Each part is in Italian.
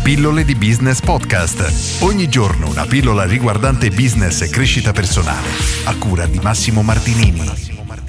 Pillole di Business Podcast. Ogni giorno una pillola riguardante business e crescita personale. A cura di Massimo Martinini.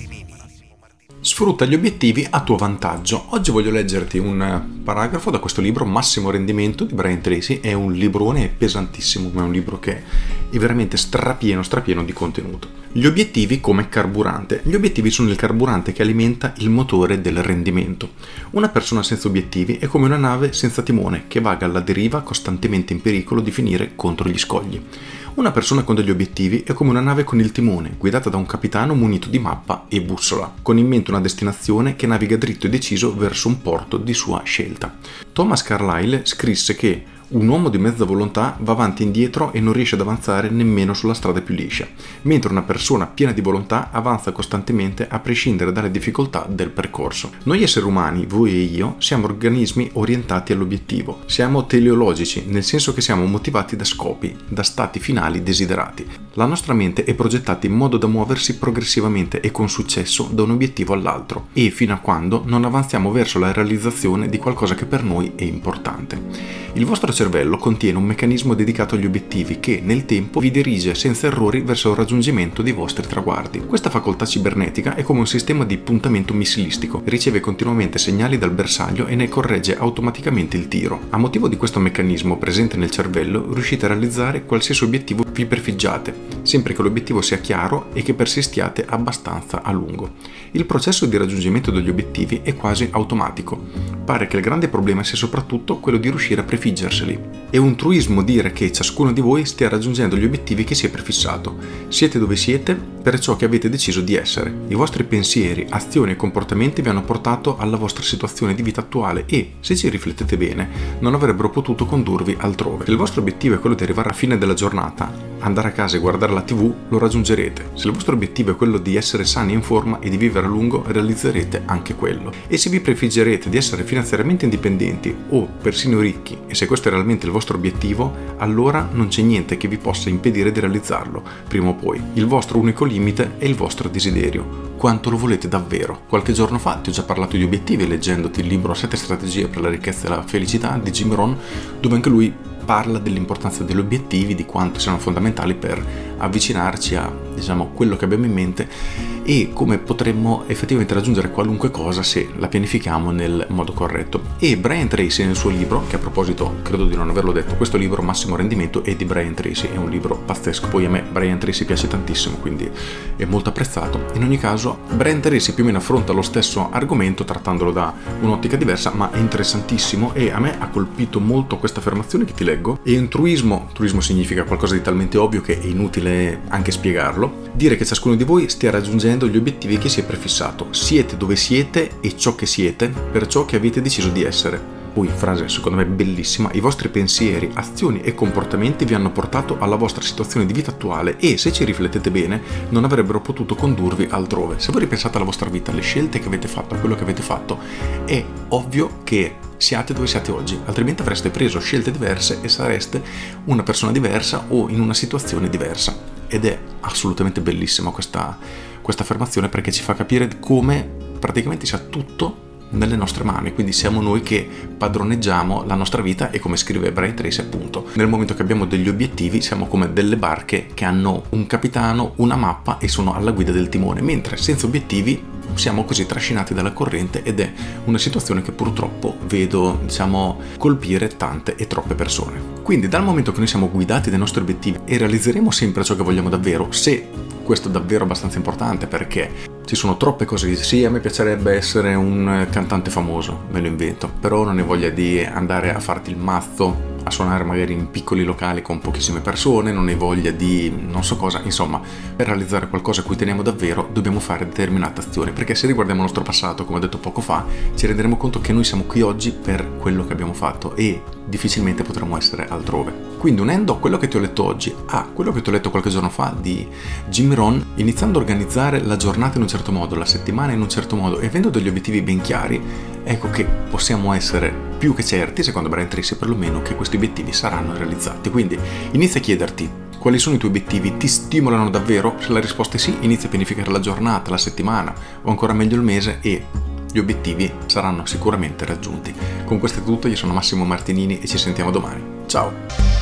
Sfrutta gli obiettivi a tuo vantaggio. Oggi voglio leggerti un paragrafo da questo libro, Massimo Rendimento di Brian Tracy. È un librone pesantissimo, ma è un libro che è veramente strapieno di contenuto. Gli obiettivi come carburante. Gli obiettivi sono il carburante che alimenta il motore del rendimento. Una persona senza obiettivi è come una nave senza timone che vaga alla deriva, costantemente in pericolo di finire contro gli scogli. Una persona con degli obiettivi è come una nave con il timone, guidata da un capitano munito di mappa e bussola, con in mente una destinazione che naviga dritto e deciso verso un porto di sua scelta. Thomas Carlyle scrisse che un uomo di mezza volontà va avanti e indietro e non riesce ad avanzare nemmeno sulla strada più liscia, mentre una persona piena di volontà avanza costantemente a prescindere dalle difficoltà del percorso. Noi esseri umani, voi e io, siamo organismi orientati all'obiettivo. Siamo teleologici, nel senso che siamo motivati da scopi, da stati finali desiderati. La nostra mente è progettata in modo da muoversi progressivamente e con successo da un obiettivo all'altro, e fino a quando non avanziamo verso la realizzazione di qualcosa che per noi è importante. Il vostro cervello contiene un meccanismo dedicato agli obiettivi che, nel tempo, vi dirige senza errori verso il raggiungimento dei vostri traguardi. Questa facoltà cibernetica è come un sistema di puntamento missilistico, riceve continuamente segnali dal bersaglio e ne corregge automaticamente il tiro. A motivo di questo meccanismo presente nel cervello, riuscite a realizzare qualsiasi obiettivo vi prefiggiate, sempre che l'obiettivo sia chiaro e che persistiate abbastanza a lungo. Il processo di raggiungimento degli obiettivi è quasi automatico. Pare che il grande problema sia soprattutto quello di riuscire a prefiggerseli. È un truismo dire che ciascuno di voi stia raggiungendo gli obiettivi che si è prefissato. Siete dove siete per ciò che avete deciso di essere. I vostri pensieri, azioni e comportamenti vi hanno portato alla vostra situazione di vita attuale e, se ci riflettete bene, non avrebbero potuto condurvi altrove. Se il vostro obiettivo è quello di arrivare alla fine della giornata, andare a casa e guardare la TV, lo raggiungerete. Se il vostro obiettivo è quello di essere sani e in forma e di vivere a lungo, realizzerete anche quello. E se vi prefiggerete di essere finanziariamente indipendenti o persino ricchi, e se questo è realmente il vostro obiettivo, allora non c'è niente che vi possa impedire di realizzarlo, prima o poi. Il vostro unico limite è il vostro desiderio. Quanto lo volete davvero? Qualche giorno fa ti ho già parlato di obiettivi leggendoti il libro 7 strategie per la ricchezza e la felicità di Jim Rohn, dove anche lui parla dell'importanza degli obiettivi, di quanto siano fondamentali per avvicinarci a, quello che abbiamo in mente e come potremmo effettivamente raggiungere qualunque cosa se la pianifichiamo nel modo corretto. E Brian Tracy nel suo libro, che a proposito credo di non averlo detto, questo libro Massimo Rendimento è di Brian Tracy, è un libro pazzesco, poi a me Brian Tracy piace tantissimo, quindi è molto apprezzato. In ogni caso Brian Tracy più o meno affronta lo stesso argomento trattandolo da un'ottica diversa, ma è interessantissimo e a me ha colpito molto questa affermazione che ti leggo. E un truismo significa qualcosa di talmente ovvio che è inutile anche spiegarlo, dire che ciascuno di voi stia raggiungendo gli obiettivi che si è prefissato. Siete dove siete e ciò che siete per ciò che avete deciso di essere. Poi, frase secondo me bellissima, i vostri pensieri, azioni e comportamenti vi hanno portato alla vostra situazione di vita attuale e, se ci riflettete bene, non avrebbero potuto condurvi altrove. Se voi ripensate alla vostra vita, alle scelte che avete fatto, a quello che avete fatto, è ovvio che siate dove siate oggi, altrimenti avreste preso scelte diverse e sareste una persona diversa o in una situazione diversa. Ed è assolutamente bellissima questa affermazione, perché ci fa capire come praticamente sia tutto nelle nostre mani, quindi siamo noi che padroneggiamo la nostra vita e, come scrive Brian Tracy, appunto, nel momento che abbiamo degli obiettivi siamo come delle barche che hanno un capitano, una mappa e sono alla guida del timone, mentre senza obiettivi siamo così trascinati dalla corrente ed è una situazione che purtroppo vedo, colpire tante e troppe persone. Quindi dal momento che noi siamo guidati dai nostri obiettivi e realizzeremo sempre ciò che vogliamo davvero, se questo è davvero abbastanza importante, perché ci sono troppe cose che sì, a me piacerebbe essere un cantante famoso, me lo invento, però non ho voglia di andare a farti il mazzo, a suonare magari in piccoli locali con pochissime persone, non hai voglia di non so cosa. Insomma, per realizzare qualcosa a cui teniamo davvero dobbiamo fare determinate azioni, perché se riguardiamo il nostro passato, come ho detto poco fa, ci renderemo conto che noi siamo qui oggi per quello che abbiamo fatto e difficilmente potremo essere altrove. Quindi, unendo quello che ti ho letto oggi a quello che ti ho letto qualche giorno fa di Jim Rohn, iniziando a organizzare la giornata in un certo modo, la settimana in un certo modo e avendo degli obiettivi ben chiari, ecco che possiamo essere più che certi, secondo Brian Tracy perlomeno, che questi obiettivi saranno realizzati. Quindi inizia a chiederti quali sono i tuoi obiettivi, ti stimolano davvero? Se la risposta è sì, inizia a pianificare la giornata, la settimana o ancora meglio il mese e gli obiettivi saranno sicuramente raggiunti. Con questo è tutto, io sono Massimo Martinini e ci sentiamo domani. Ciao!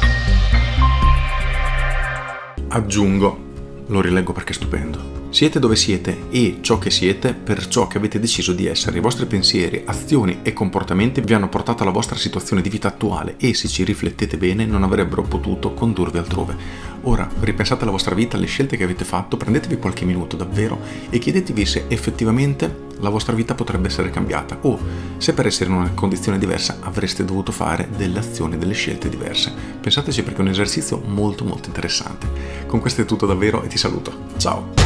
Aggiungo, lo rileggo perché è stupendo. Siete dove siete e ciò che siete per ciò che avete deciso di essere. I vostri pensieri, azioni e comportamenti vi hanno portato alla vostra situazione di vita attuale e, se ci riflettete bene, non avrebbero potuto condurvi altrove. Ora, ripensate alla vostra vita, alle scelte che avete fatto, prendetevi qualche minuto davvero e chiedetevi se effettivamente la vostra vita potrebbe essere cambiata o se per essere in una condizione diversa avreste dovuto fare delle azioni, delle scelte diverse. Pensateci, perché è un esercizio molto interessante. Con questo è tutto davvero e ti saluto. Ciao!